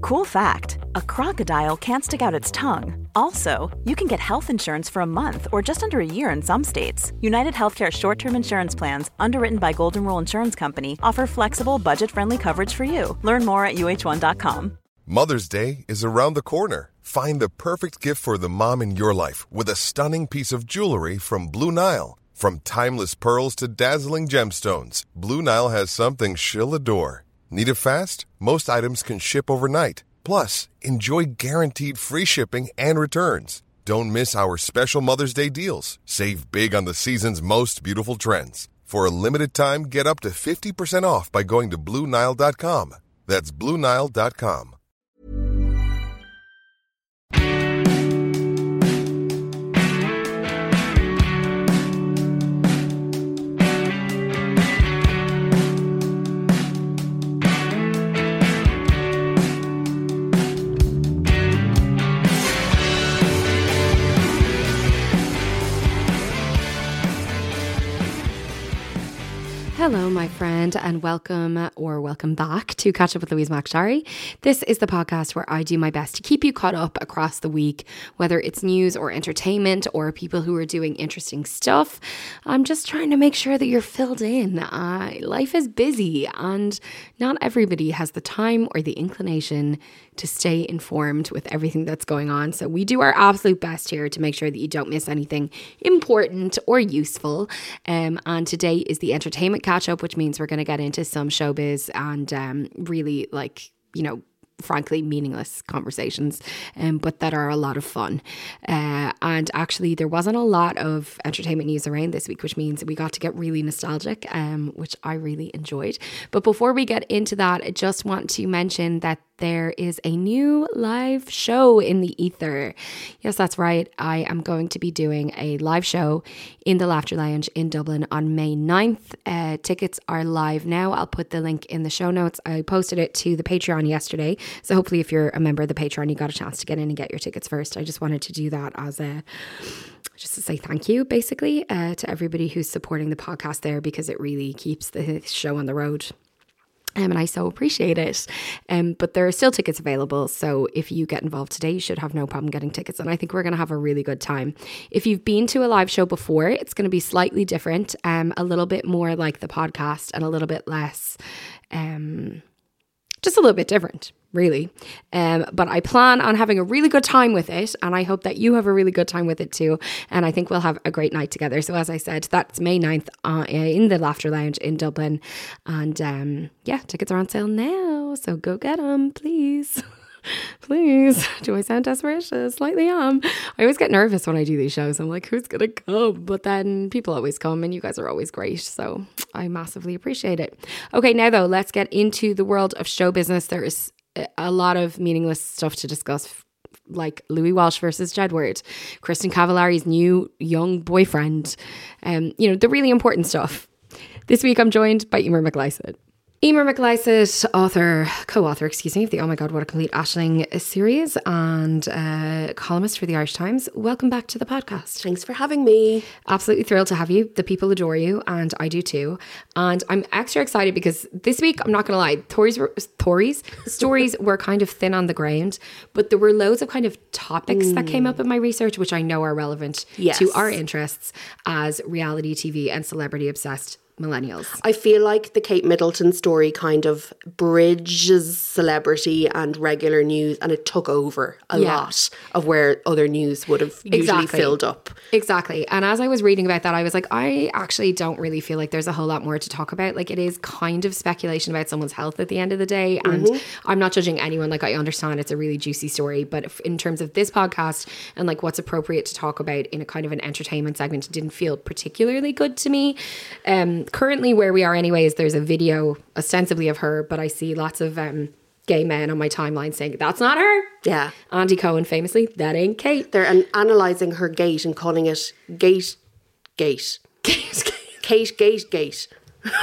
Cool fact, a crocodile can't stick out its tongue. Also, you can get health insurance for a month or just under a year in some states. United Healthcare short-term insurance plans, underwritten by Golden Rule Insurance Company, offer flexible, budget-friendly coverage for you. Learn more at uh1.com. Mother's Day is around the corner. Find the perfect gift for the mom in your life with a stunning piece of jewelry from Blue Nile. From timeless pearls to dazzling gemstones, Blue Nile has something she'll adore. Need it fast? Most items can ship overnight. Plus, enjoy guaranteed free shipping and returns. Don't miss our special Mother's Day deals. Save big on the season's most beautiful trends. For a limited time, get up to 50% off by going to BlueNile.com. That's BlueNile.com. Hello, my friend, and welcome back to Catch Up with Louise McIntyre. This is the podcast where I do my best to keep you caught up across the week, whether it's news or entertainment or people who are doing interesting stuff. I'm just trying to make sure that you're filled in. Life is busy and not everybody has the time or the inclination to stay informed with everything that's going on. So we do our absolute best here to make sure that you don't miss anything important or useful. And today is the entertainment catch up, which means we're going to get into some showbiz and really frankly meaningless conversations, but that are a lot of fun. And actually there wasn't a lot of entertainment news around this week, which means we got to get really nostalgic, which I really enjoyed. But before we get into that, I just want to mention that there is a new live show in the ether. Yes, that's right. I am going to be doing a live show in the Laughter Lounge in Dublin on May 9th. Tickets are live now. I'll put the link in the show notes. I posted it to the Patreon yesterday. So hopefully if you're a member of the Patreon, you got a chance to get in and get your tickets first. I just wanted to do that as just to say thank you, basically, to everybody who's supporting the podcast there, because it really keeps the show on the road. And I so appreciate it. But there are still tickets available. So if you get involved today, you should have no problem getting tickets. And I think we're going to have a really good time. If you've been to a live show before, it's going to be slightly different, a little bit more like the podcast and a little bit less, just a little bit different, really. But I plan on having a really good time with it. And I hope that you have a really good time with it too. And I think we'll have a great night together. So as I said, that's May 9th in the Laughter Lounge in Dublin. And tickets are on sale now. So go get them, please. Please. Do I sound desperate? Slightly am. I always get nervous when I do these shows. I'm like, who's going to come? But then people always come and you guys are always great. So I massively appreciate it. Okay, now though, let's get into the world of show business. There is a lot of meaningless stuff to discuss, like Louis Walsh versus Jedward, Kristen Cavallari's new young boyfriend, the really important stuff. This week I'm joined by Emer McLysaght. Emer McLysaght, co-author of the Oh My God, What a Complete Aisling series and columnist for the Irish Times. Welcome back to the podcast. Thanks for having me. Absolutely thrilled to have you. The people adore you and I do too. And I'm extra excited because this week, I'm not going to lie, stories were kind of thin on the ground, but there were loads of kind of topics that came up in my research, which I know are relevant to our interests as reality TV and celebrity obsessed millennials. I feel like the Kate Middleton story kind of bridges celebrity and regular news, and it took over a lot of where other news would have usually filled up. Exactly. And as I was reading about that, I was like, I actually don't really feel like there's a whole lot more to talk about. Like, it is kind of speculation about someone's health at the end of the day. And I'm not judging anyone. Like, I understand it's a really juicy story, but in terms of this podcast and like what's appropriate to talk about in a kind of an entertainment segment, it didn't feel particularly good to me. Currently where we are anyways, there's a video ostensibly of her, but I see lots of gay men on my timeline saying, that's not her. Yeah. Andy Cohen famously, that ain't Kate. They're analysing her gait and calling it Gate.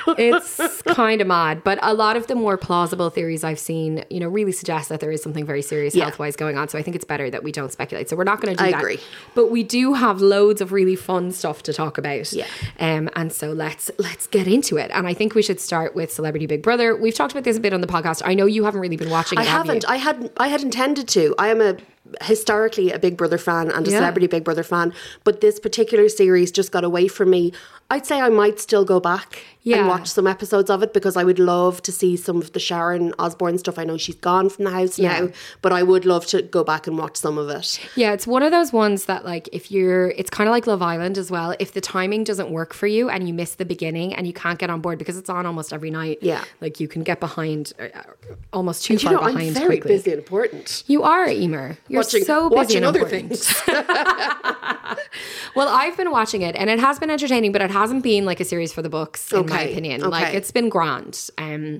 It's kind of mad. But a lot of the more plausible theories I've seen, you know, really suggest that there is something very serious health-wise going on. So I think it's better that we don't speculate. So we're not going to do that. I agree. But we do have loads of really fun stuff to talk about. Yeah. And so let's get into it. And I think we should start with Celebrity Big Brother. We've talked about this a bit on the podcast. I know you haven't really been watching it. I haven't. I had intended to. I am historically a Big Brother fan and a Celebrity Big Brother fan, but this particular series just got away from me. I'd say I might still go back and watch some episodes of it, because I would love to see some of the Sharon Osbourne stuff. I know she's gone from the house now, but I would love to go back and watch some of it. Yeah, it's one of those ones that, like, it's kind of like Love Island as well. If the timing doesn't work for you and you miss the beginning and you can't get on board because it's on almost every night, like, you can get behind almost too far behind. I'm very busy and important. You are, Emer. You're so busy and other important. Things. Well, I've been watching it and it has been entertaining, but it hasn't been like a series for the books, in my opinion. Like, it's been grand.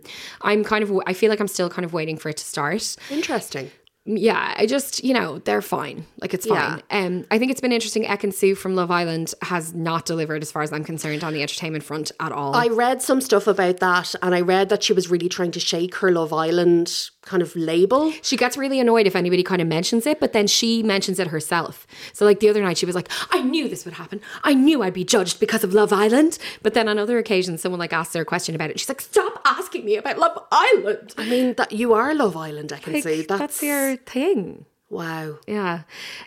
I feel like I'm still kind of waiting for it to start. Interesting. Yeah, I just, you know, they're fine. Like, it's fine. I think it's been interesting. Ekin-Su from Love Island has not delivered, as far as I'm concerned, on the entertainment front at all. I read some stuff about that, and I read that she was really trying to shake her Love Island kind of label. She gets really annoyed if anybody kind of mentions it, but then she mentions it herself. So, like, the other night she was like, I knew this would happen. I knew I'd be judged because of Love Island. But then on other occasions, someone, like, asks her a question about it. She's like, stop asking me about Love Island. I mean, that you are Love Island, I can see. That's your thing. Wow. Yeah.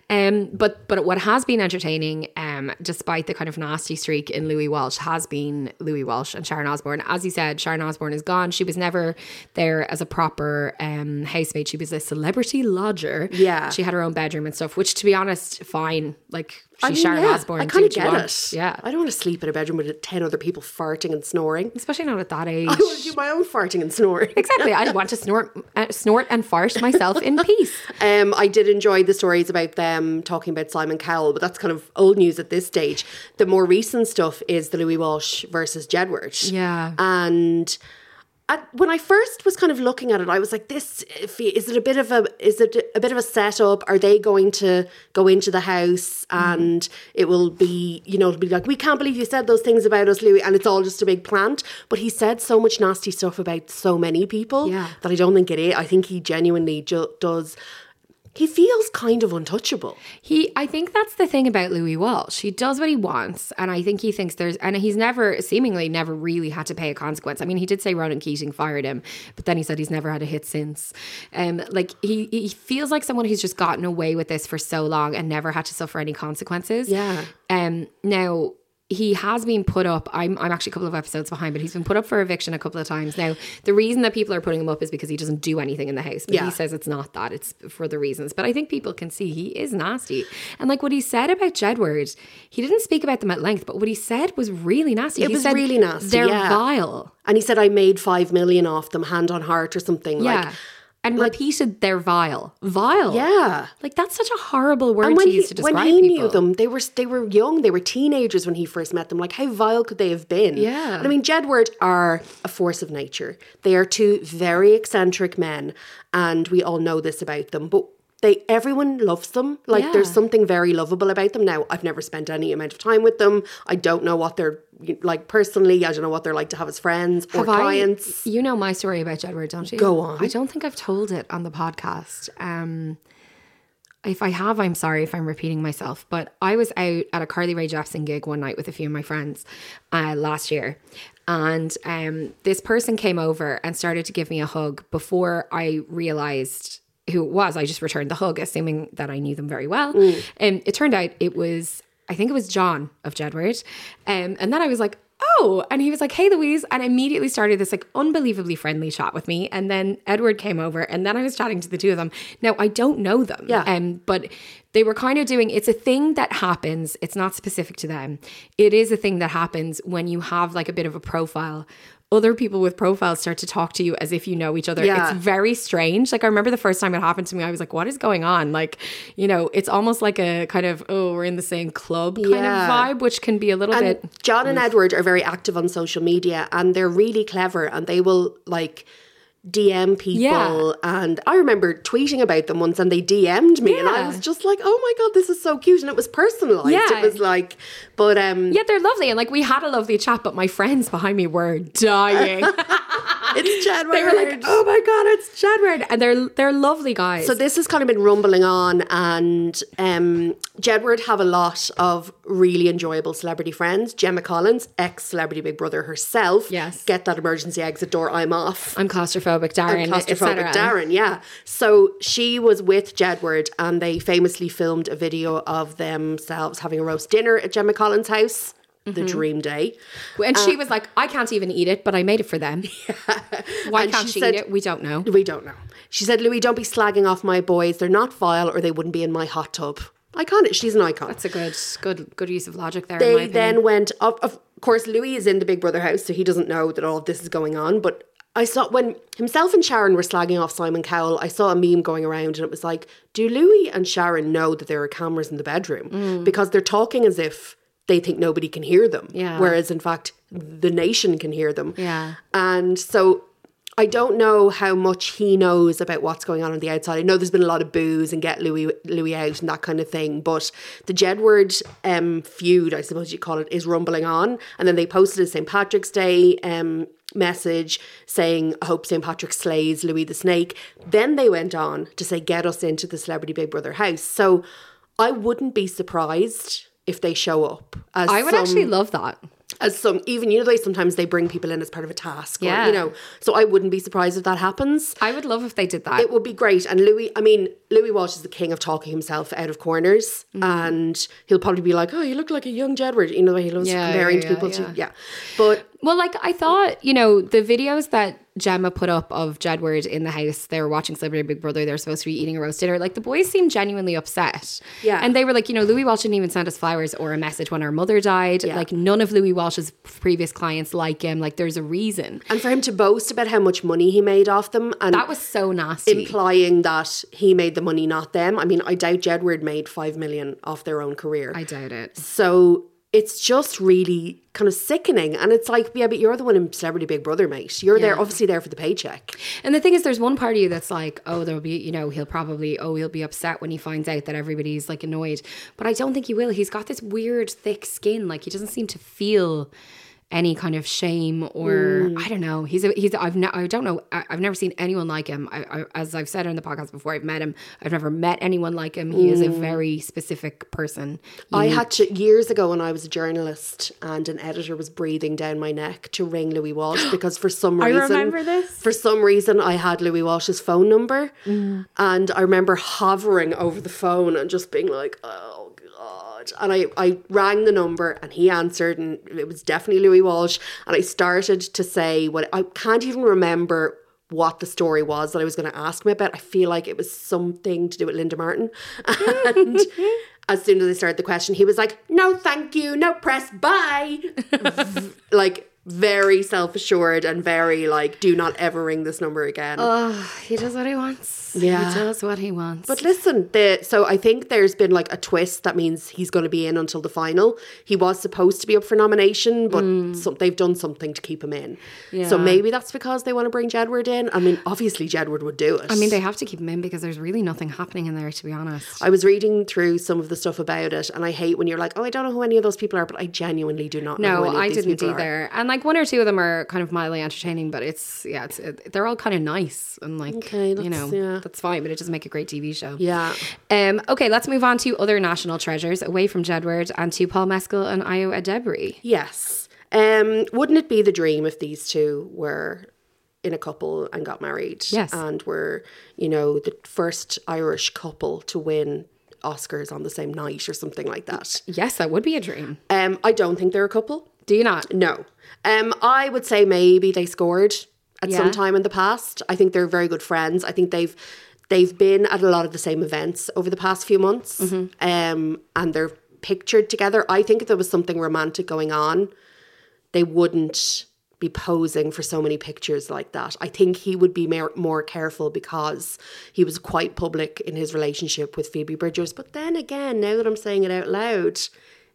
But what has been entertaining, despite the kind of nasty streak in Louis Walsh, has been Louis Walsh and Sharon Osbourne. As you said, Sharon Osbourne is gone. She was never there as a proper housemaid. She was a celebrity lodger. Yeah. She had her own bedroom and stuff, which, to be honest, fine. Like, she's Sharon Osbourne. I kind of get it. Yeah. I don't want to sleep in a bedroom with 10 other people farting and snoring. Especially not at that age. I want to do my own farting and snoring. Exactly. I want to snort and fart myself in peace. I did enjoy the stories about them talking about Simon Cowell, but that's kind of old news at this stage. The more recent stuff is the Louis Walsh versus Jedward. Yeah. And when I first was kind of looking at it, I was like, is it a bit of a setup? Are they going to go into the house and it will be, you know, it'll be like, we can't believe you said those things about us, Louis, and it's all just a big plant. But he said so much nasty stuff about so many people that I don't think it is. I think he genuinely does. He feels kind of untouchable. I think that's the thing about Louis Walsh. He does what he wants, and I think he thinks and he's seemingly never really had to pay a consequence. I mean, he did say Ronan Keating fired him, but then he said he's never had a hit since. Like, he feels like someone who's just gotten away with this for so long and never had to suffer any consequences. Yeah. Now, he has been put up, I'm actually a couple of episodes behind, but he's been put up for eviction a couple of times. Now, the reason that people are putting him up is because he doesn't do anything in the house. But he says it's not that, it's for the reasons. But I think people can see he is nasty. And like what he said about Jedward, he didn't speak about them at length, but what he said was really nasty. It was really nasty. They're vile. And he said, I made 5 million off them, hand on heart or something. Yeah. Like, and repeated, they're vile. Vile. Yeah. Like, that's such a horrible word to use to describe people. When he knew them, they were young, they were teenagers when he first met them. Like, how vile could they have been? Yeah. And I mean, Jedward are a force of nature. They are two very eccentric men, and we all know this about them. But everyone loves them. Like, there's something very lovable about them. Now, I've never spent any amount of time with them. I don't know what they're like personally. I don't know what they're like to have as friends or clients. You know my story about Jedward, don't you? Go on. I don't think I've told it on the podcast. If I have, I'm sorry if I'm repeating myself. But I was out at a Carly Rae Jepsen gig one night with a few of my friends last year. And this person came over and started to give me a hug before I realised who it was. I just returned the hug, assuming that I knew them very well. And it turned out I think it was John of Jedward. And then I was like, oh, and he was like, hey, Louise, and immediately started this like unbelievably friendly chat with me. And then Edward came over and then I was chatting to the two of them. Now, I don't know them, but they were kind of it's a thing that happens. It's not specific to them. It is a thing that happens when you have like a bit of a profile. Other people with profiles start to talk to you as if you know each other. Yeah. It's very strange. Like, I remember the first time it happened to me, I was like, what is going on? Like, you know, it's almost like a kind of, oh, we're in the same club kind of vibe, which can be a little bit. John and Edward are very active on social media and they're really clever and they will like DM people, and I remember tweeting about them once, and they DM'd me, and I was just like, oh my God, this is so cute, and it was personalised. Yeah. It was like, but yeah, they're lovely, and like we had a lovely chat, but my friends behind me were dying. it's Jedward. They were like, oh my God, it's Jedward, and they're lovely guys. So this has kind of been rumbling on, and Jedward have a lot of really enjoyable celebrity friends. Gemma Collins, ex-Celebrity Big Brother herself. Yes. Get that emergency exit door, I'm off. I'm claustrophobic, Darren. And claustrophobic Darren, yeah. So she was with Jedward, and they famously filmed a video of themselves having a roast dinner at Gemma Collins' house. The dream day. And she was like, I can't even eat it, but I made it for them. Why can't she eat it? We don't know. We don't know. She said, Louis, don't be slagging off my boys. They're not vile, or they wouldn't be in my hot tub. Iconic. She's an icon. That's a good use of logic there. They then went up. Of course, Louis is in the Big Brother house, so he doesn't know that all of this is going on. But I saw when himself and Sharon were slagging off Simon Cowell, I saw a meme going around, and it was like, do Louis and Sharon know that there are cameras in the bedroom? Because they're talking as if they think nobody can hear them. Yeah. Whereas in fact, the nation can hear them. Yeah. And so I don't know how much he knows about what's going on the outside. I know there's been a lot of boos and get Louis out and that kind of thing. But the Jedward feud, I suppose you call it, is rumbling on. And then they posted a St. Patrick's Day message saying, I hope St. Patrick slays Louis the Snake. Then they went on to say, get us into the Celebrity Big Brother house. So I wouldn't be surprised if they show up. I would actually love that. As some, even, you know, the way sometimes they bring people in as part of a task. Yeah. Or, you know, so I wouldn't be surprised if that happens. I would love if they did that. It would be great. And Louis Walsh is the king of talking himself out of corners. And he'll probably be like, oh, you look like a young Jedward. You know, the way he loves comparing to people. But well, like I thought, you know, the videos that Gemma put up of Jedward in the house, they were watching Celebrity Big Brother, they're supposed to be eating a roast dinner. Like the boys seemed genuinely upset. Yeah. And they were like, you know, Louis Walsh didn't even send us flowers or a message when our mother died. Yeah. Like none of Louis Walsh's previous clients like him. Like there's a reason. And for him to boast about how much money he made off them. And that was so nasty. Implying that he made the money, not them. I mean, I doubt Jedward made 5 million off their own career. I doubt it. So it's just really kind of sickening. And it's like, yeah, but you're the one in Celebrity Big Brother, mate. You're there, obviously there for the paycheck. And the thing is, there's one part of you that's like, oh, there'll be, you know, he'll be upset when he finds out that everybody's like annoyed. But I don't think he will. He's got this weird thick skin. Like he doesn't seem to feel any kind of shame or I don't know. I don't know. I've never seen anyone like him. As I've said on the podcast before, I've met him. I've never met anyone like him. He is a very specific person. I had to, years ago when I was a journalist and an editor was breathing down my neck, to ring Louis Walsh because for some reason, I remember this. For some reason I had Louis Walsh's phone number and I remember hovering over the phone and just being like, oh God. And I rang the number and he answered and it was definitely Louis Walsh, and I started to say what I can't even remember what the story was that I was going to ask him about. I feel like it was something to do with Linda Martin. And as soon as I started the question, he was like, no, thank you, no press, bye. Like very self-assured and very like, do not ever ring this number again. Oh, he does what he wants. Yeah. He does what he wants. But listen, so I think there's been like a twist that means he's going to be in until the final. He was supposed to be up for nomination, but they've done something to keep him in. Yeah. So maybe that's because they want to bring Jedward in. I mean, obviously Jedward would do it. I mean, they have to keep him in because there's really nothing happening in there, to be honest. I was reading through some of the stuff about it and I hate when you're like, oh, I don't know who any of those people are, but I genuinely do not know who any of these people are. No, I didn't either. And like one or two of them are kind of mildly entertaining, but they're all kind of nice and like, okay, that's fine, but it doesn't make a great TV show. Yeah. Okay, let's move on to other national treasures away from Jedward and to Paul Mescal and Ayo Edebiri. Yes. Wouldn't it be the dream if these two were in a couple and got married? Yes. And were, you know, the first Irish couple to win Oscars on the same night or something like that. Yes, that would be a dream. I don't think they're a couple. Do you not? No. I would say maybe they scored at some time in the past. I think they're very good friends. I think they've been at a lot of the same events over the past few months. And they're pictured together. I think if there was something romantic going on, they wouldn't be posing for so many pictures like that. I think he would be more careful because he was quite public in his relationship with Phoebe Bridgers. But then again, now that I'm saying it out loud,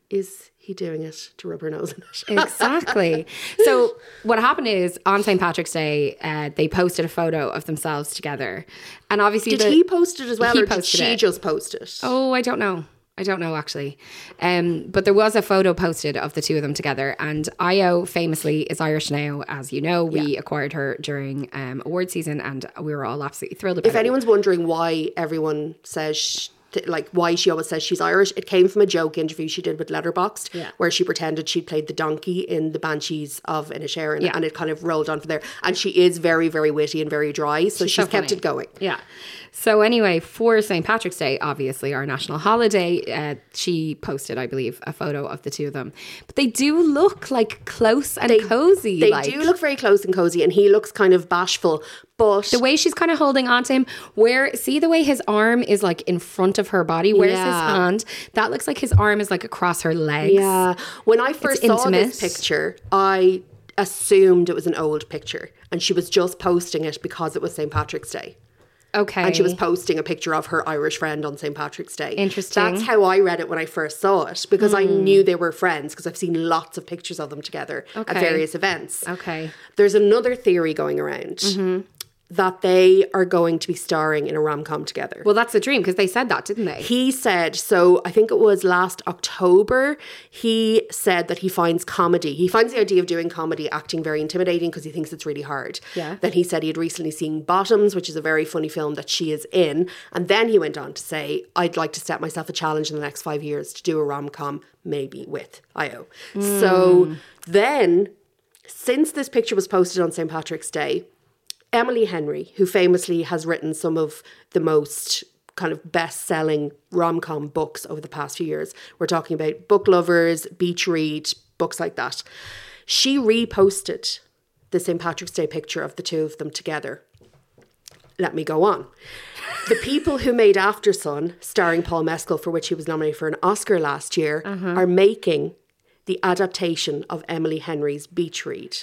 is he doing it to rub her nose in it? Exactly. So what happened is on St. Patrick's Day, they posted a photo of themselves together. And obviously Did he post it as well, he or did posted she it. just post it? Oh, I don't know. I don't know, actually. But there was a photo posted of the two of them together. And Io famously is Irish now, as you know. We acquired her during award season and we were all absolutely thrilled about it. If anyone's wondering why everyone says, why she always says she's Irish, it came from a joke interview she did with Letterboxd, where she pretended she'd played the donkey in The Banshees of Inisherin, and it kind of rolled on from there. And she is very, very witty and very dry, so she's kept it going. Yeah. So anyway, for St. Patrick's Day, obviously our national holiday, she posted, I believe, a photo of the two of them. But they do look like close and cozy. They do look very close and cozy, and he looks kind of bashful. But the way she's kind of holding on to him, see the way his arm is like in front of her body? Where's his hand? That looks like his arm is like across her legs. Yeah. When I first saw this picture, I assumed it was an old picture, and she was just posting it because it was St. Patrick's Day. Okay. And she was posting a picture of her Irish friend on St. Patrick's Day. Interesting. That's how I read it when I first saw it, because I knew they were friends, because I've seen lots of pictures of them together at various events. Okay. There's another theory going around that they are going to be starring in a rom-com together. Well, that's the dream, because they said that, didn't they? He said, so I think it was last October, he said that he finds the idea of doing comedy acting very intimidating because he thinks it's really hard. Yeah. Then he said he had recently seen Bottoms, which is a very funny film that she is in. And then he went on to say, I'd like to set myself a challenge in the next 5 years to do a rom-com, maybe with Io. So then, since this picture was posted on St. Patrick's Day, Emily Henry, who famously has written some of the most kind of best-selling rom-com books over the past few years. We're talking about Book Lovers, Beach Read, books like that. She reposted the St. Patrick's Day picture of the two of them together. Let me go on. The people who made After Sun, starring Paul Mescal, for which he was nominated for an Oscar last year, are making the adaptation of Emily Henry's Beach Read.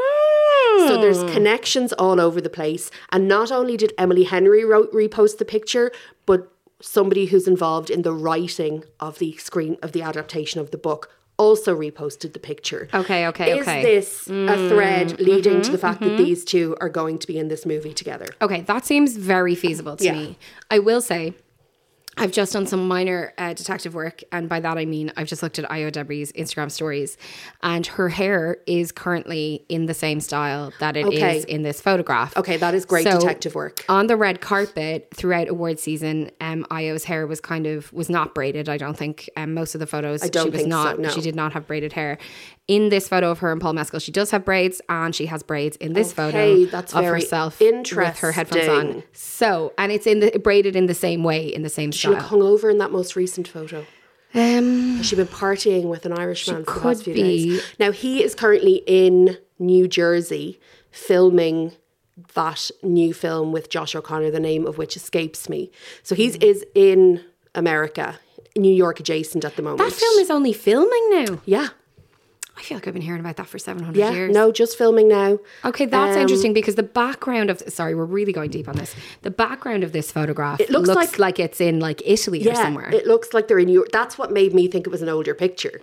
So there's connections all over the place. And not only did Emily Henry repost the picture, but somebody who's involved in the writing of the adaptation of the book also reposted the picture. Okay. Is this a thread leading to the fact that these two are going to be in this movie together? Okay, that seems very feasible to me. I will say, I've just done some minor detective work, and by that I mean I've just looked at Io Debris' Instagram stories, and her hair is currently in the same style that it is in this photograph. Okay, that is great detective work. On the red carpet throughout award season, Io's hair was not braided. I don't think most of the photos she did not have braided hair. In this photo of her and Paul Mescal, she does have braids, and she has braids in this photo that's of very herself interesting. with her headphones on. So, and it's braided in the same way, in the same style. She looked hungover in that most recent photo. Has she been partying with an Irishman for the past few days? Now, he is currently in New Jersey filming that new film with Josh O'Connor, the name of which escapes me. So he is in America, New York adjacent at the moment. That film is only filming now? Yeah. I feel like I've been hearing about that for 700 years. No, just filming now. Okay, that's interesting, because the background of... Sorry, we're really going deep on this. The background of this photograph looks like it's in like Italy or somewhere. It looks like they're in Europe. That's what made me think it was an older picture.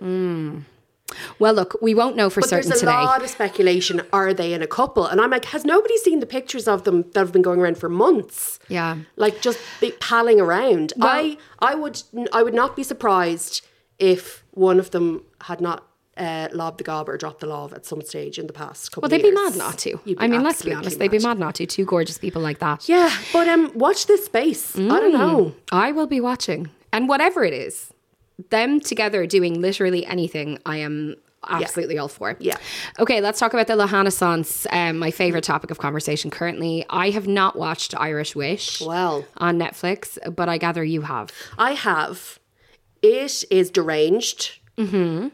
Well, look, we won't know for certain today. There's a lot of speculation. Are they in a couple? And I'm like, has nobody seen the pictures of them that have been going around for months? Yeah. Like just palling around. Well, I would not be surprised if one of them had not lobbed the gob or dropped the love at some stage in the past couple of years. Well, they'd be mad not to. I mean, let's be honest. They'd be mad not to. Two gorgeous people like that. Yeah, but watch this space. I don't know. I will be watching. And whatever it is, them together doing literally anything, I am absolutely all for. Yeah. Okay, let's talk about the Renaissance, my favourite topic of conversation currently. I have not watched Irish Wish on Netflix, but I gather you have. I have. It is deranged. Mm-hmm.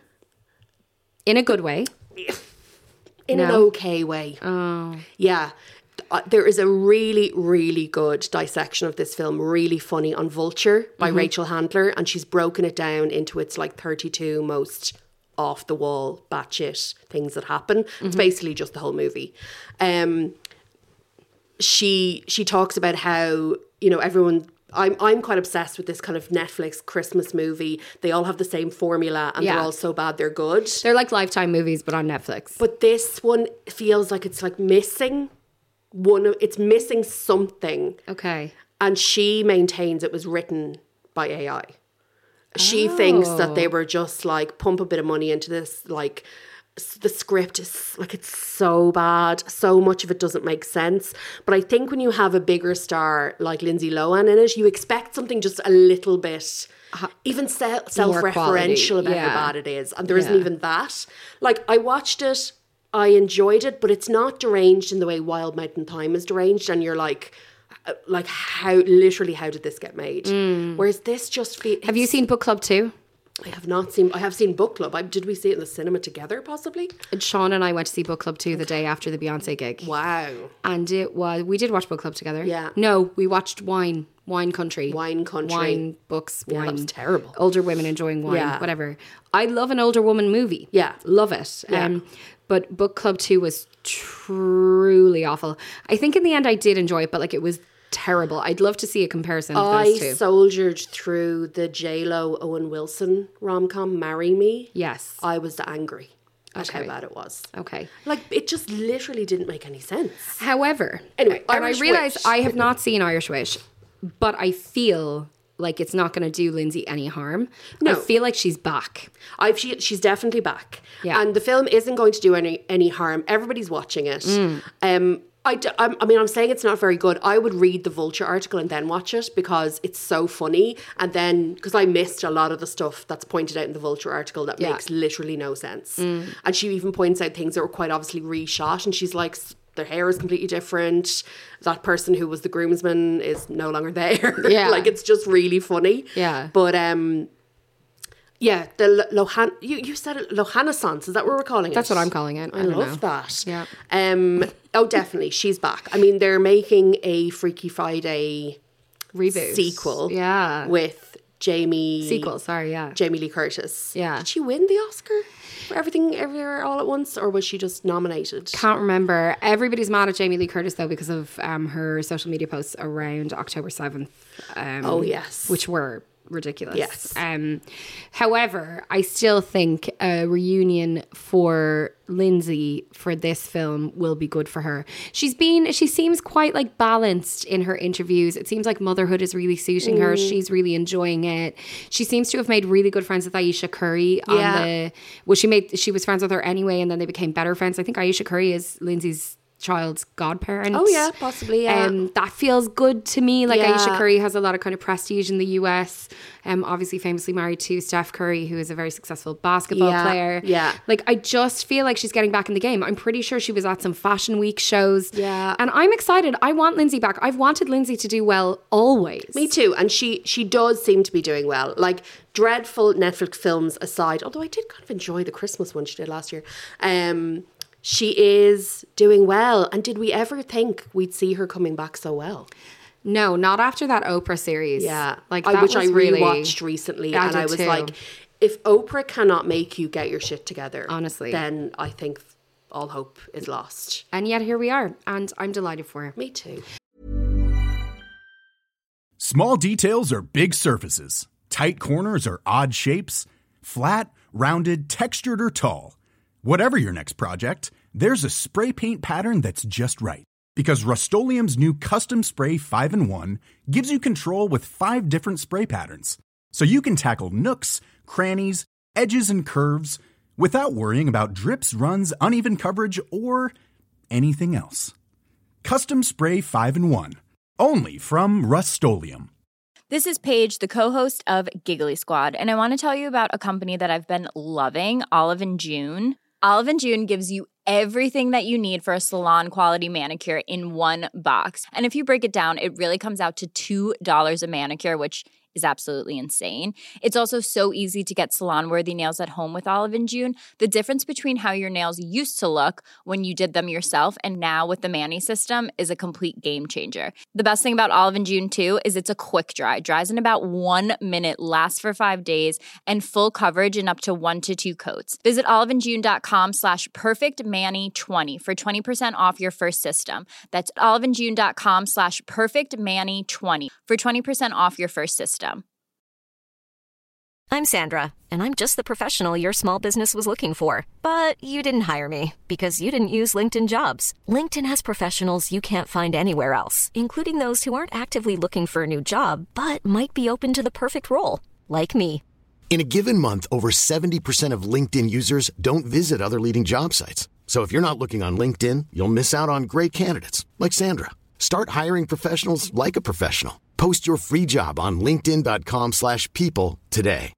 In a good way. In an okay way. Oh. Yeah. There is a really, really good dissection of this film, really funny, on Vulture by Rachel Handler, and she's broken it down into its like 32 most off-the-wall, batshit things that happen. It's basically just the whole movie. She talks about how, everyone I'm quite obsessed with this kind of Netflix Christmas movie. They all have the same formula and they're all so bad they're good. They're like Lifetime movies, but on Netflix. But this one feels like it's like missing it's missing something. Okay. And she maintains it was written by AI. She thinks that they were just like, pump a bit of money into this, like, the script is like, it's so bad. So much of it doesn't make sense. But I think when you have a bigger star like Lindsay Lohan in it, you expect something just a little bit, even self-referential about how bad it is. And there isn't even that. Like, I watched it, I enjoyed it, but it's not deranged in the way Wild Mountain Thyme is deranged. And you're like how did this get made? Whereas this just feels... Have you seen Book Club 2? I have seen Book Club. Did we see it in the cinema together, possibly? And Sean and I went to see Book Club 2 the day after the Beyonce gig. Wow. And we did watch Book Club together. Yeah. No, we watched Wine Country. Wine Country. Wine books, wine. That was terrible. Older women enjoying wine, whatever. I love an older woman movie. Yeah. Love it. Yeah. But Book Club 2 was truly awful. I think in the end I did enjoy it, but like it was terrible. I'd love to see a comparison of those two. I soldiered through the J-Lo Owen Wilson rom-com Marry Me. Yes. I was angry at how bad it was. Okay. Like, it just literally didn't make any sense. However, anyway, and I realise Witch. I have not seen Irish Witch, but I feel like it's not going to do Lindsay any harm. No. I feel like she's back. She's definitely back. Yeah. And the film isn't going to do any harm. Everybody's watching it. I'm saying it's not very good. I would read the Vulture article and then watch it because it's so funny. And then, because I missed a lot of the stuff that's pointed out in the Vulture article that makes literally no sense. And she even points out things that were quite obviously reshot. And she's like, their hair is completely different. That person who was the groomsman is no longer there. Yeah. Like, it's just really funny. Yeah. But, yeah, the Lohan... You said it, Lohanescence. Is that what we're calling it? That's what I'm calling it. I love that. Yeah. Oh, definitely. She's back. I mean, they're making a Freaky Friday reboot sequel. Yeah. With Jamie... Sequel, sorry, yeah. Jamie Lee Curtis. Yeah. Did she win the Oscar for Everything Everywhere All at Once? Or was she just nominated? Can't remember. Everybody's mad at Jamie Lee Curtis, though, because of her social media posts around October 7th. Oh, yes. Which were... ridiculous. Yes. However, I still think a reunion for Lindsay for this film will be good for her. She seems quite like balanced in her interviews. It seems like motherhood is really suiting her. She's really enjoying it. She seems to have made really good friends with Aisha Curry she was friends with her anyway, and then they became better friends. I think Aisha Curry is Lindsay's child's godparent. Oh yeah, possibly. Yeah, that feels good to me. Like Yeah. Aisha Curry has a lot of kind of prestige in the US. Obviously, famously married to Steph Curry, who is a very successful basketball player. Yeah, like I just feel like she's getting back in the game. I'm pretty sure she was at some Fashion Week shows. Yeah, and I'm excited. I want Lindsay back. I've wanted Lindsay to do well always. Me too. And she does seem to be doing well. Like, dreadful Netflix films aside, although I did kind of enjoy the Christmas one she did last year. She is doing well. And did we ever think we'd see her coming back so well? No, not after that Oprah series. Yeah. Like which I really rewatched recently. I and did I was too. like, if Oprah cannot make you get your shit together, honestly, then I think all hope is lost. And yet here we are. And I'm delighted for her. Me too. Small details are big surfaces. Tight corners are odd shapes. Flat, rounded, textured, or tall. Whatever your next project, there's a spray paint pattern that's just right. Because Rust-Oleum's new Custom Spray 5-in-1 gives you control with 5 different spray patterns. So you can tackle nooks, crannies, edges, and curves without worrying about drips, runs, uneven coverage, or anything else. Custom Spray 5-in-1. Only from Rust-Oleum. This is Paige, the co-host of Giggly Squad, and I want to tell you about a company that I've been loving, Olive & June. Olive & June gives you everything that you need for a salon-quality manicure in one box. And if you break it down, it really comes out to $2 a manicure, which is absolutely insane. It's also so easy to get salon-worthy nails at home with Olive & June. The difference between how your nails used to look when you did them yourself and now with the Mani system is a complete game changer. The best thing about Olive & June too is it's a quick dry. Dries in about 1 minute, lasts for 5 days, and full coverage in up to 1 to 2 coats. Visit oliveandjune.com/perfectmani20 for 20% off your first system. That's oliveandjune.com/perfectmani20 for 20% off your first system. I'm Sandra, and I'm just the professional your small business was looking for. But you didn't hire me because you didn't use LinkedIn Jobs. LinkedIn has professionals you can't find anywhere else, including those who aren't actively looking for a new job, but might be open to the perfect role, like me. In a given month, over 70% of LinkedIn users don't visit other leading job sites. So if you're not looking on LinkedIn, you'll miss out on great candidates like Sandra. Start hiring professionals like a professional. Post your free job on linkedin.com/people today.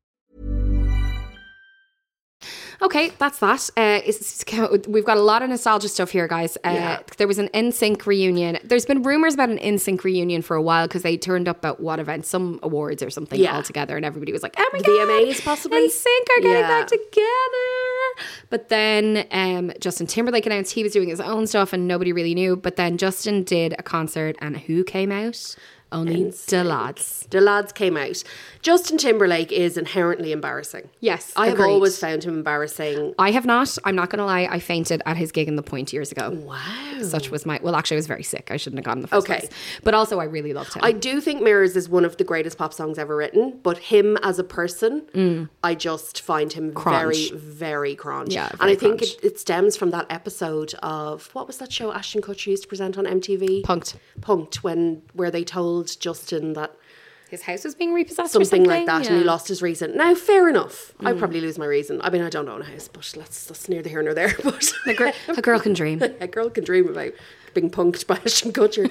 Okay, that's that. We've got a lot of nostalgia stuff here, guys. There was an NSYNC reunion. There's been rumours about an NSYNC reunion for a while because they turned up at what event? Some awards or something all together, and everybody was like, oh my God, VMAs possibly? NSYNC are getting back together. But then Justin Timberlake announced he was doing his own stuff and nobody really knew. But then Justin did a concert and who came out? Only the lads. The lads came out. Justin Timberlake is inherently embarrassing. Yes, I have agreed. always found him embarrassing. I have not. I'm not going to lie. I fainted at his gig in The Point years ago. Wow. Such was my... Well, actually, I was very sick. I shouldn't have gone in the first place. But also, I really loved him. I do think Mirrors is one of the greatest pop songs ever written, but him as a person, I just find him very, very cringe. Yeah, and I think it stems from that episode of... What was that show Ashton Kutcher used to present on MTV? Punk'd, where they told Justin that his house was being repossessed something like that, and he lost his reason. Now, fair enough. I'd probably lose my reason. I mean, I don't own a house, but that's neither here nor there. But a girl can dream. A girl can dream about being punked by Ashton Kutcher.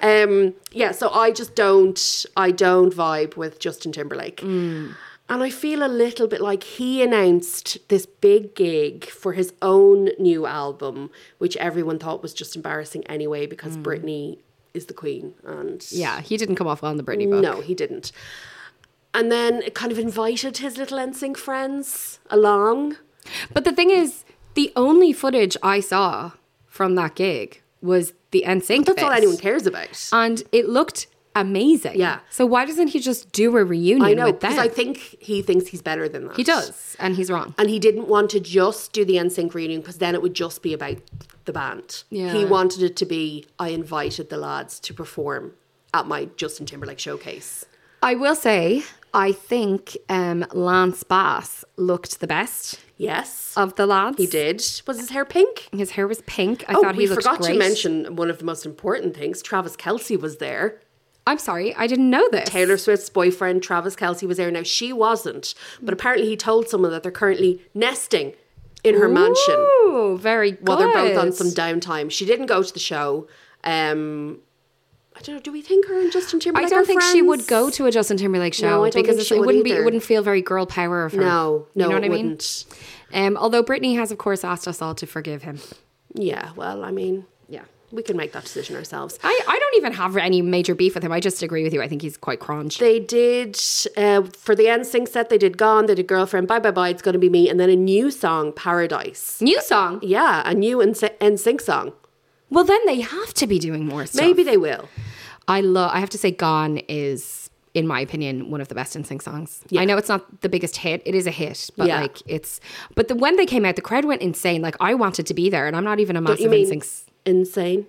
So I just don't vibe with Justin Timberlake. And I feel a little bit like he announced this big gig for his own new album, which everyone thought was just embarrassing anyway because Britney is the queen. And yeah, he didn't come off well in the Britney book. No, he didn't. And then it kind of invited his little NSYNC friends along. But the thing is, the only footage I saw from that gig was the NSYNC That's all anyone cares about. And it looked amazing. Yeah. So why doesn't he just do a reunion with them? I know, because I think he thinks he's better than that. He does, and he's wrong. And he didn't want to just do the NSYNC reunion because then it would just be about the band. Yeah. He wanted it to be, I invited the lads to perform at my Justin Timberlake showcase. I will say, I think Lance Bass looked the best. Yes. Of the lads. He did. Was his hair pink? His hair was pink. I thought he looked great. We forgot to mention one of the most important things. Travis Kelce was there. I'm sorry, I didn't know this. Taylor Swift's boyfriend, Travis Kelce, was there. Now, she wasn't, but apparently he told someone that they're currently nesting in her mansion. Ooh, very good. While they're both on some downtime. She didn't go to the show. I don't know, do we think her and Justin Timberlake I don't are think friends? she would go to a Justin Timberlake show. No, I don't because think she it would wouldn't either. It wouldn't feel very girl power of her. No, you know what it I wouldn't. mean? Although Britney has, of course, asked us all to forgive him. Yeah, well, I mean, yeah, we can make that decision ourselves. I don't even have any major beef with him. I just agree with you. I think he's quite cronch. They did, for the NSYNC set, they did Gone, they did Girlfriend, Bye Bye Bye, It's Gonna Be Me, and then a new song, Paradise. New song? Yeah, a new NSYNC song. Well, then they have to be doing more stuff. Maybe they will. I have to say Gone is, in my opinion, one of the best NSYNC songs. Yeah. I know it's not the biggest hit. It is a hit, but when they came out, the crowd went insane. Like, I wanted to be there, and I'm not even a massive NSYNC. Insane?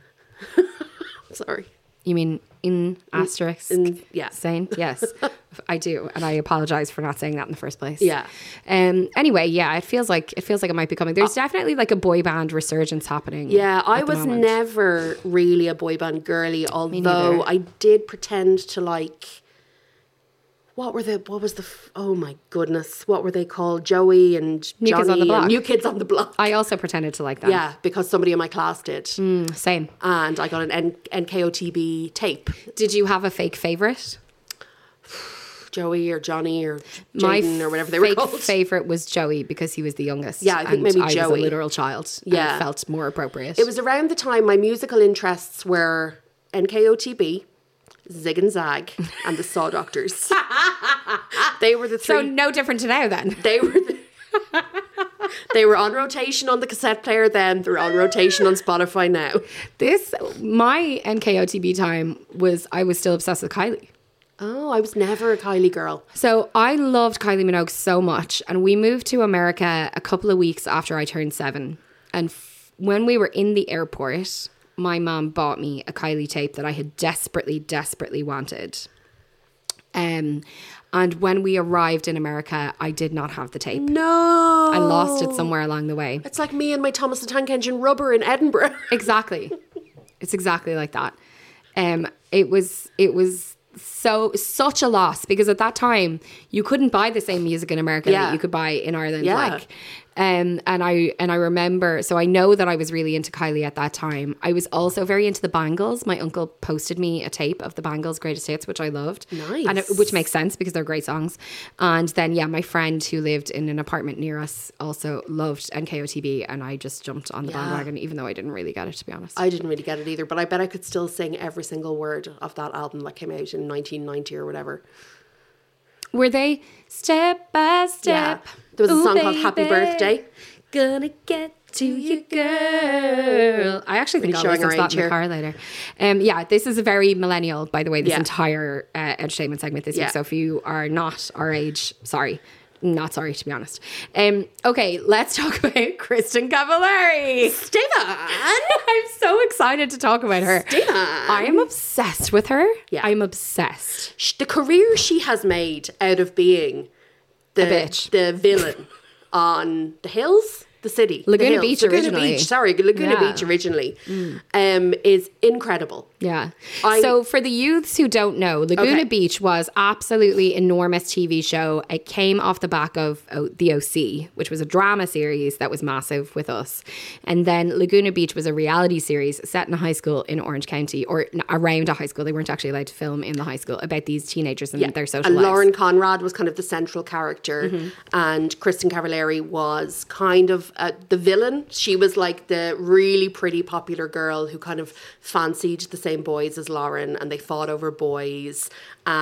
Sorry. You mean in asterisk? Yeah. Sane? Yes. I do, and I apologize for not saying that in the first place. Yeah. Anyway, yeah, it feels like it might be coming. There's definitely like a boy band resurgence happening. Yeah, I was never really a boy band girly, although I did pretend to like. What were oh my goodness, what were they called? Joey and New Johnny Kids on the Block. and New Kids on the Block. I also pretended to like that. Yeah, because somebody in my class did. Same. And I got an NKOTB tape. Did you have a fake favourite? Joey or Johnny or Jaden or whatever they were called. My favourite was Joey because he was the youngest. Yeah, I think maybe Joey. I was a literal child. Yeah. And it felt more appropriate. It was around the time my musical interests were NKOTB, Zig and Zag, and the Saw Doctors. They were the three. So no different to now then. They were on rotation on the cassette player then. They're on rotation on Spotify now. My NKOTB time I was still obsessed with Kylie. Oh, I was never a Kylie girl. So I loved Kylie Minogue so much. And we moved to America a couple of weeks after I turned 7. And when we were in the airport, my mom bought me a Kylie tape that I had desperately, desperately wanted. And when we arrived in America, I did not have the tape. No. I lost it somewhere along the way. It's like me and my Thomas the Tank Engine rubber in Edinburgh. Exactly. It's exactly like that. It was such a loss, because at that time you couldn't buy the same music in America that you could buy in Ireland. Yeah. And I remember, so I know that I was really into Kylie at that time. I was also very into the Bangles. My uncle posted me a tape of the Bangles' greatest hits, which I loved. Nice. Which makes sense because they're great songs. And then, my friend who lived in an apartment near us also loved NKOTB, and I just jumped on the bandwagon, even though I didn't really get it, to be honest. I didn't really get it either, but I bet I could still sing every single word of that album that came out in 1990 or whatever. Were they step by step? Yeah. There was a song called Happy Birthday. Gonna get to you, girl. I actually think I'll listen to that in the car later. This is a very millennial, by the way, this entire entertainment segment this week. So if you are not our age, sorry. Not sorry, to be honest. Okay, let's talk about Kristin Cavallari. Stephen! I'm so excited to talk about her. Stephen! I am obsessed with her. Yeah. I'm obsessed. The career she has made out of being the villain on The Hills, the city. Laguna Beach originally. Laguna Beach originally. Is incredible. Yeah. So for the youths who don't know, Laguna Beach was absolutely enormous TV show. It came off the back of The OC, which was a drama series that was massive with us. And then Laguna Beach was a reality series set in a high school in Orange County, or around a high school. They weren't actually allowed to film in the high school, about these teenagers and their social lives. And Lauren Conrad was kind of the central character, and Kristin Cavallari was kind of the villain. She was like the really pretty popular girl who kind of fancied the same boys as Lauren, and they fought over boys.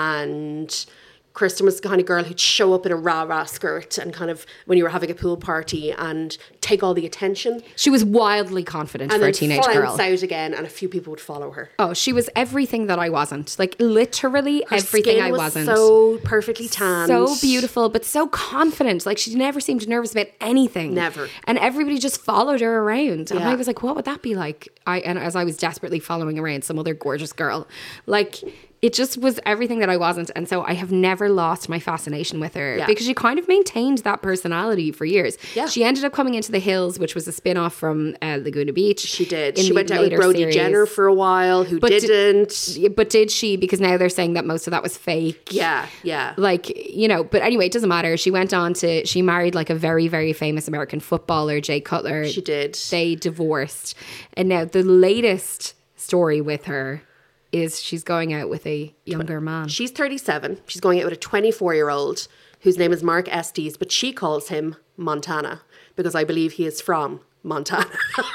And Kristin was the kind of girl who'd show up in a rah-rah skirt and kind of, when you were having a pool party, and take all the attention. She was wildly confident for a teenage girl. And then out again, and a few people would follow her. Oh, she was everything that I wasn't. Like, literally her everything I was wasn't. So perfectly tanned. So beautiful, but so confident. Like, she never seemed nervous about anything. Never. And everybody just followed her around. And I was like, what would that be like? And as I was desperately following around some other gorgeous girl. Like, it just was everything that I wasn't. And so I have never lost my fascination with her because she kind of maintained that personality for years. Yeah. She ended up coming into The Hills, which was a spin-off from Laguna Beach. She did. She went out with Brody Jenner for a while, who didn't. But did she? Because now they're saying that most of that was fake. Yeah, yeah. Like, you know, but anyway, it doesn't matter. She went on she married like a very, very famous American footballer, Jay Cutler. She did. They divorced. And now the latest story with her is she's going out with a younger man. She's 37. She's going out with a 24-year-old whose name is Mark Estes, but she calls him Montana because I believe he is from Montana.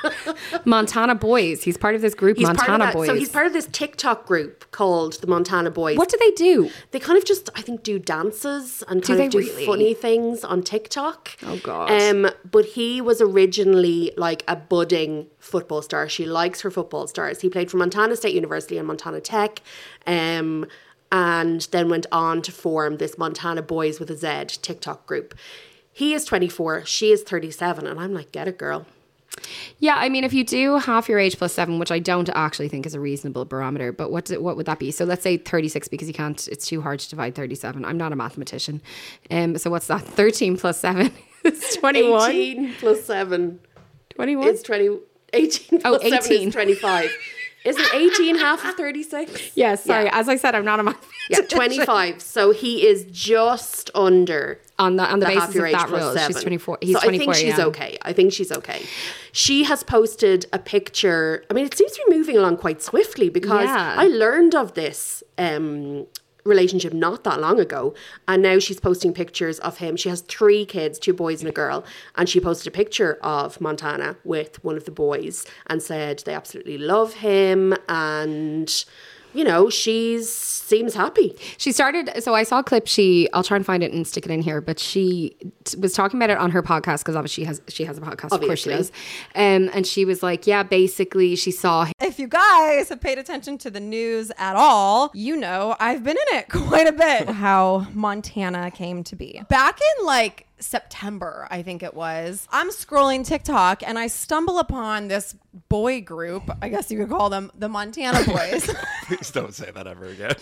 Montana Boys. He's part of this group, Montana Boys. So he's part of this TikTok group called the Montana Boys. What do they do? They kind of just, I think, do dances and kind of do funny things on TikTok. Oh, God. But he was originally like a budding football star. She likes her football stars. He played for Montana State University and Montana Tech. And then went on to form this Montana Boys with a Z TikTok group. He is 24, she is 37, and I'm like, get it, girl. Yeah, I mean, if you do half your age plus 7, which I don't actually think is a reasonable barometer, but what would that be? So let's say 36, because you can't, it's too hard to divide 37. I'm not a mathematician. So what's that? 13 plus 7 is 21. 18 plus 7. 21? It's 20. 18 plus 7 is 25. Isn't 18 half of 36? Yes, sorry. Yeah. As I said, I'm not a mathematician. Yeah, 25. So he is just under on the basis of that rule. 7. She's 24. He's 24. I think she's okay. I think she's okay. She has posted a picture. I mean, it seems to be moving along quite swiftly because I learned of this relationship not that long ago, and now she's posting pictures of him. She has 3 kids, 2 boys and a girl, and she posted a picture of Montana with one of the boys and said they absolutely love him and you know, seems happy. She started, so I saw a clip, I'll try and find it and stick it in here, but she was talking about it on her podcast, because obviously she has a podcast, obviously. Of course she does. And she was like, yeah, basically she saw... If you guys have paid attention to the news at all, you know I've been in it quite a bit. How Montana came to be. Back in like September, I think it was, I'm scrolling TikTok and I stumble upon this boy group, I guess you could call them the Montana Boys. Please don't say that ever again.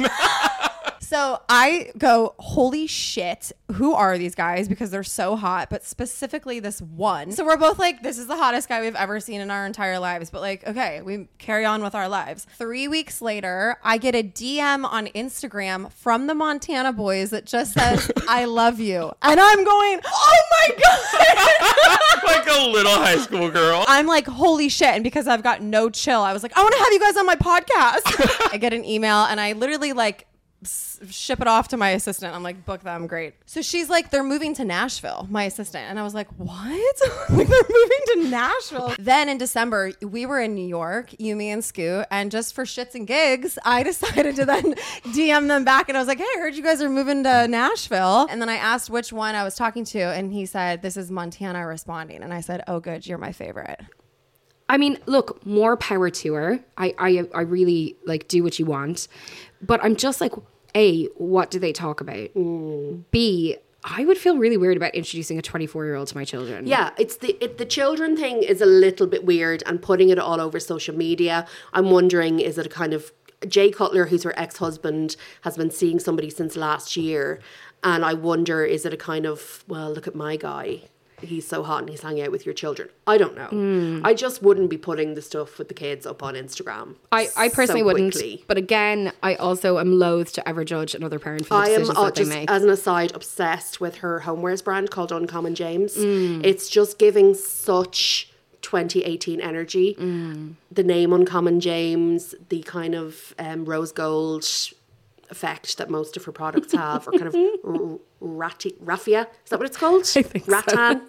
So I go, holy shit, who are these guys? Because they're so hot, but specifically this one. So we're both like, this is the hottest guy we've ever seen in our entire lives. But like, okay, we carry on with our lives. 3 weeks later, I get a DM on Instagram from the Montana Boys that just says, I love you. And I'm going, oh my God. Like a little high school girl. I'm like, holy shit. And because I've got no chill, I was like, I want to have you guys on my podcast. I get an email and I literally like ship it off to my assistant. I'm like, book them, great. So she's like, they're moving to Nashville, my assistant. And I was like, what? Like, they're moving to Nashville. Then in December, we were in New York, you, me, and Scoot. And just for shits and gigs, I decided to then DM them back. And I was like, hey, I heard you guys are moving to Nashville. And then I asked which one I was talking to. And he said, this is Montana responding. And I said, oh, good, you're my favorite. I mean, look, more power to her. I really like do what you want. But I'm just like, A, what do they talk about? B, I would feel really weird about introducing a 24-year-old to my children. Yeah, it's the children thing is a little bit weird, and putting it all over social media. I'm wondering, is it a kind of... Jay Cutler, who's her ex-husband, has been seeing somebody since last year. And I wonder, is it a kind of, well, look at my guy. He's so hot and he's hanging out with your children. I don't know. I just wouldn't be putting the stuff with the kids up on Instagram. I personally wouldn't. But again, I also am loath to ever judge another parent for the decisions that they make. As an aside, obsessed with her homewares brand called Uncommon James. It's just giving such 2018 energy. The name Uncommon James, the kind of rose gold effect that most of her products have, or kind of raffia. Is that what it's called? I think rattan.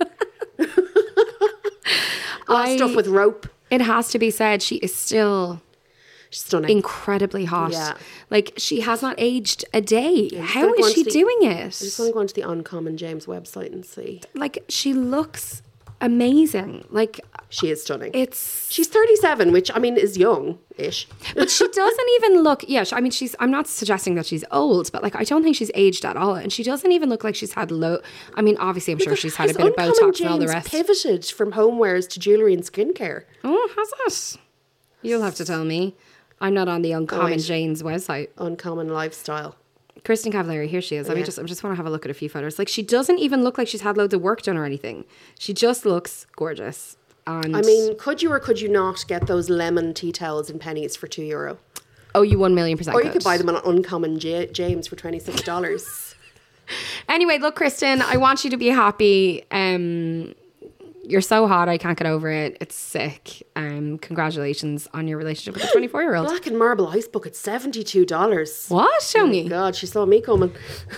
So. Stuff with rope. It has to be said, she is still stunning, incredibly hot. Yeah. Like, she has not aged a day. How is she doing it? I just want to go onto the Uncommon James website and see. Like, she looks amazing. Like, she is stunning. She's 37, which I mean is young-ish. But she doesn't even look, I mean, I'm not suggesting that she's old, but like, I don't think she's aged at all. And she doesn't even look like she's had I mean, obviously I'm sure she's had a bit of Botox and all the rest. Pivoted from homewares to jewellery and skincare. Oh, has that? You'll have to tell me. I'm not on the Uncommon James website. Uncommon Lifestyle. Kristin Cavallari, here she is. I just want to have a look at a few photos. Like, she doesn't even look like she's had loads of work done or anything. She just looks gorgeous. And I mean, could you or could you not get those lemon tea towels in pennies for €2? Oh, you 1,000,000% Or you could buy them on Uncommon James for $26. Anyway, look, Kristin, I want you to be happy. You're so hot, I can't get over it. It's sick. Congratulations on your relationship with a 24-year-old. Black and Marble Ice Bucket, $72. What? Show me. Oh God, she saw me coming.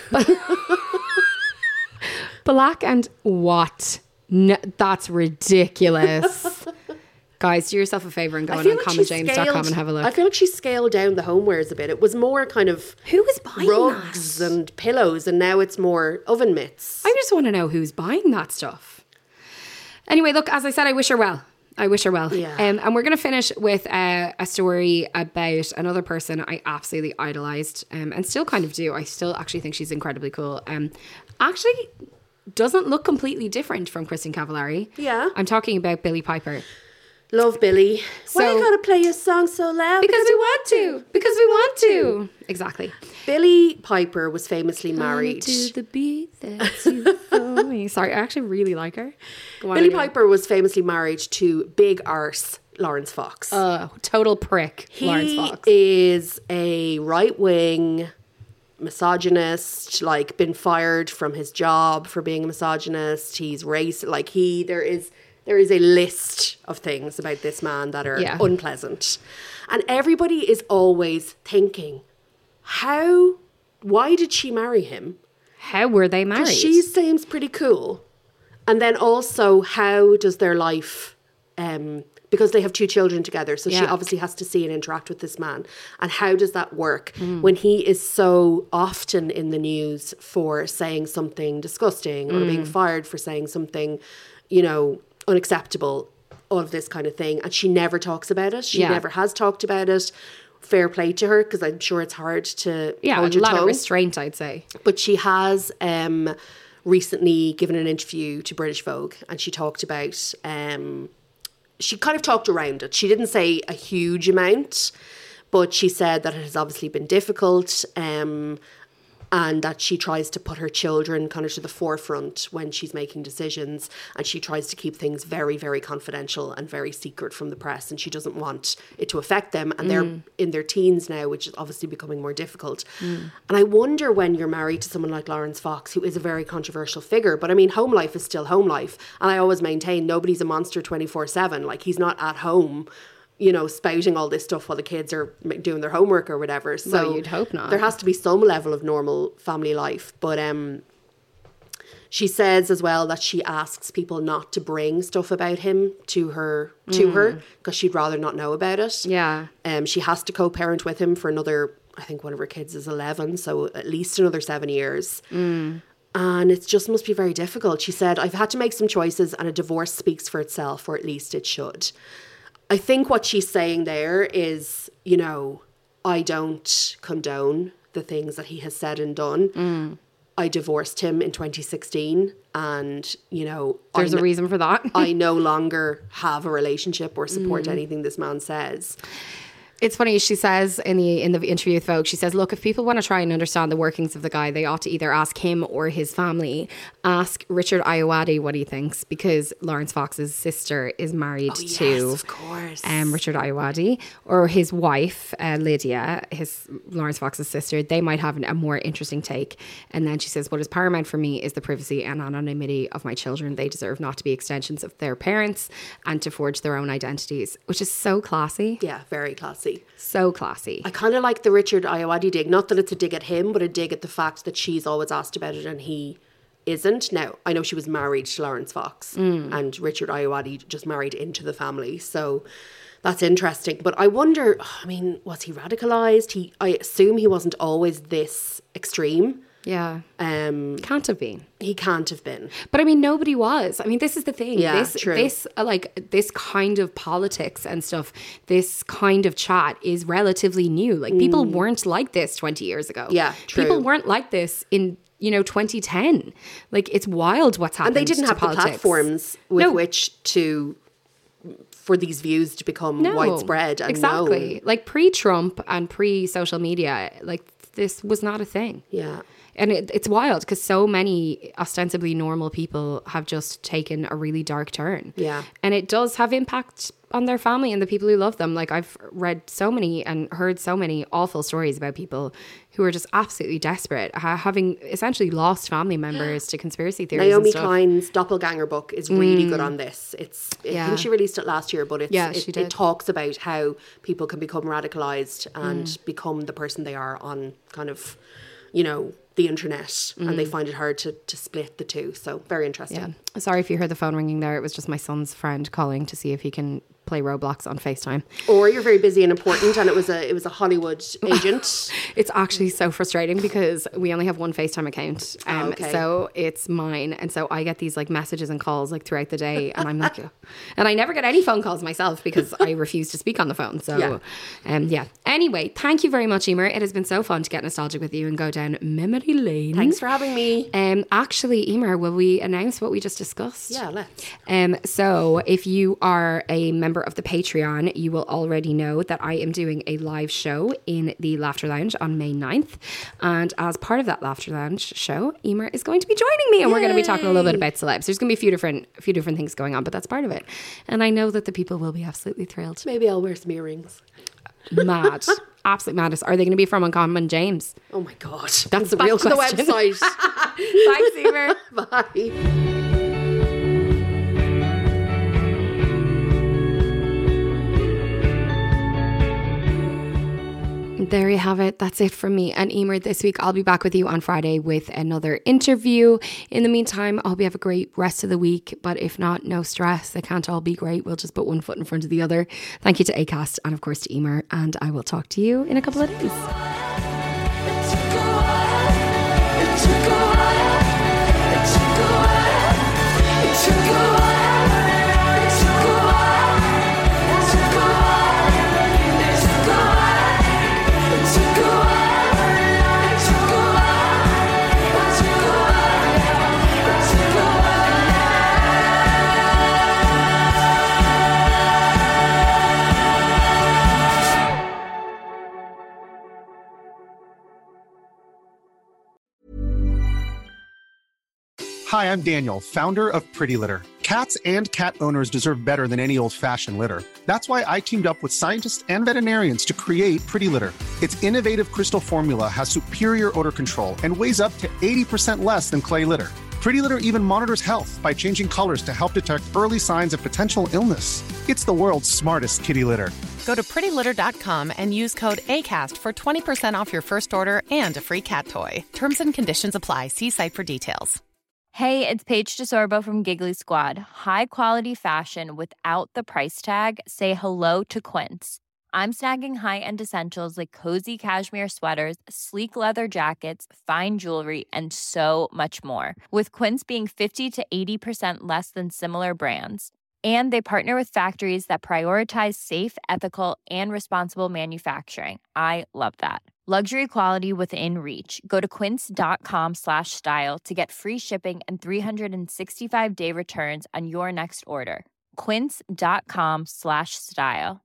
Black and what? No, that's ridiculous. Guys, do yourself a favour and go on uncommonjames.com and have a look. I feel like she scaled down the homewares a bit. It was more kind of who was buying rugs and pillows, and now it's more oven mitts. I just want to know who's buying that stuff. Anyway, look, as I said, I wish her well. Yeah. And we're going to finish with a story about another person I absolutely idolised and still kind of do. I still actually think she's incredibly cool. Actually doesn't look completely different from Kristin Cavallari. Yeah. I'm talking about Billie Piper. Love Billie. Why are you going to play your song so loud? Because we want to. Because we want to. Exactly. Billie Piper was famously married. To the beat that's you for me. Sorry, I actually really like her. Billie Piper was famously married to big arse Lawrence Fox. Total prick, Lawrence Fox. He is a right-wing misogynist, like been fired from his job for being a misogynist. He's racist. Like there is a list of things about this man that are unpleasant. And everybody is always thinking, why did she marry him? How were they married? She seems pretty cool. And then also, how does their life because they have 2 children together. So she Yeah. obviously has to see and interact with this man. And how does that work when he is so often in the news for saying something disgusting or being fired for saying something, you know, unacceptable, all of this kind of thing. And she never talks about it. She Yeah. never has talked about it. Fair play to her, because I'm sure it's hard to hold a your lot of tongue. restraint, I'd say. But she has recently given an interview to British Vogue, and she talked about, she kind of talked around it. She didn't say a huge amount, but she said that it has obviously been difficult, and that she tries to put her children kind of to the forefront when she's making decisions, and she tries to keep things very, very confidential and very secret from the press, and she doesn't want it to affect them, and they're in their teens now, which is obviously becoming more difficult. And I wonder, when you're married to someone like Lawrence Fox, who is a very controversial figure, but I mean, home life is still home life, and I always maintain nobody's a monster 24/7. Like, he's not at home, you know, spouting all this stuff while the kids are doing their homework or whatever. So Well, you'd hope not. There has to be some level of normal family life. But she says as well that she asks people not to bring stuff about him to her because she'd rather not know about it. Yeah. She has to co-parent with him for another, I think one of her kids is 11, so at least another 7 years. And it just must be very difficult. She said, I've had to make some choices, and a divorce speaks for itself, or at least it should. I think what she's saying there is, you know, I don't condone the things that he has said and done. I divorced him in 2016, and, you know, There's a reason for that. I no longer have a relationship or support anything this man says. It's funny, she says in the interview with Vogue, she says, look, if people want to try and understand the workings of the guy, they ought to either ask him or his family. Ask Richard Ayoade what he thinks, because Lawrence Fox's sister is married to of course. Richard Ayoade, or his wife, Lydia, Lawrence Fox's sister. They might have a more interesting take. And then she says, what is paramount for me is the privacy and anonymity of my children. They deserve not to be extensions of their parents and to forge their own identities, which is so classy. Yeah, very classy. So classy. I kind of like the Richard Ayoade dig. Not that it's a dig at him, but a dig at the fact that she's always asked about it and he isn't. Now, I know she was married to Lawrence Fox, and Richard Ayoade just married into the family. So that's interesting. But I wonder, I mean, was he radicalised? I assume he wasn't always this extreme. Yeah. Can't have been. He can't have been. But I mean, nobody was. I mean, this is the thing. Yeah, This true. this kind of politics and stuff, this kind of chat is relatively new. Like, people weren't like this 20 years ago. Yeah, true. People weren't like this in, 2010. Like, it's wild what's happened. And they didn't to have politics. the platforms with which for these views to become widespread and exactly. known. Like, pre-Trump and pre-social media, like, this was not a thing. Yeah. And it's wild because so many ostensibly normal people have just taken a really dark turn. Yeah. And it does have impact on their family and the people who love them. Like, I've read so many and heard so many awful stories about people who are just absolutely desperate, having essentially lost family members to conspiracy theories. Naomi and stuff. Klein's Doppelganger book is really good on this. I think she released it last year, but it talks about how people can become radicalised and become the person they are on kind of, the internet, and they find it hard to split the two. So very interesting. Yeah. Sorry if you heard the phone ringing there. It was just my son's friend calling to see if he can play Roblox on FaceTime. Or you're very busy and important, and it was a Hollywood agent. It's actually so frustrating because we only have one FaceTime account, okay. So it's mine, and so I get these like messages and calls like throughout the day, and I'm like, and I never get any phone calls myself because I refuse to speak on the phone. So, yeah. Anyway, thank you very much, Emer. It has been so fun to get nostalgic with you and go down memory lane. Thanks for having me. Actually, Emer, will we announce what we just discussed? Yeah, let's. So if you are a member of the Patreon, you will already know that I am doing a live show in the Laughter Lounge on May 9th. And as part of that Laughter Lounge show, Emer is going to be joining me, and we're going to be talking a little bit about celebs. There's going to be a few different things going on, but that's part of it. And I know that the people will be absolutely thrilled. Maybe I'll wear some earrings. Mad. Absolute madness. Are they going to be from Uncommon James? Oh my God. That's the Back real to question. the website. Thanks, Emer. Bye. There you have it. That's it from me and Emer this week. I'll be back with you on Friday with another interview. In the meantime, I hope you have a great rest of the week. But if not, no stress. They can't all be great. We'll just put one foot in front of the other. Thank you to Acast and of course to Emer. And I will talk to you in a couple of days. Hi, I'm Daniel, founder of Pretty Litter. Cats and cat owners deserve better than any old-fashioned litter. That's why I teamed up with scientists and veterinarians to create Pretty Litter. Its innovative crystal formula has superior odor control and weighs up to 80% less than clay litter. Pretty Litter even monitors health by changing colors to help detect early signs of potential illness. It's the world's smartest kitty litter. Go to prettylitter.com and use code ACAST for 20% off your first order and a free cat toy. Terms and conditions apply. See site for details. Hey, it's Paige DeSorbo from Giggly Squad. High quality fashion without the price tag. Say hello to Quince. I'm snagging high-end essentials like cozy cashmere sweaters, sleek leather jackets, fine jewelry, and so much more. With Quince being 50 to 80% less than similar brands. And they partner with factories that prioritize safe, ethical, and responsible manufacturing. I love that. Luxury quality within reach. Go to quince.com/style to get free shipping and 365-day returns on your next order. Quince.com/style.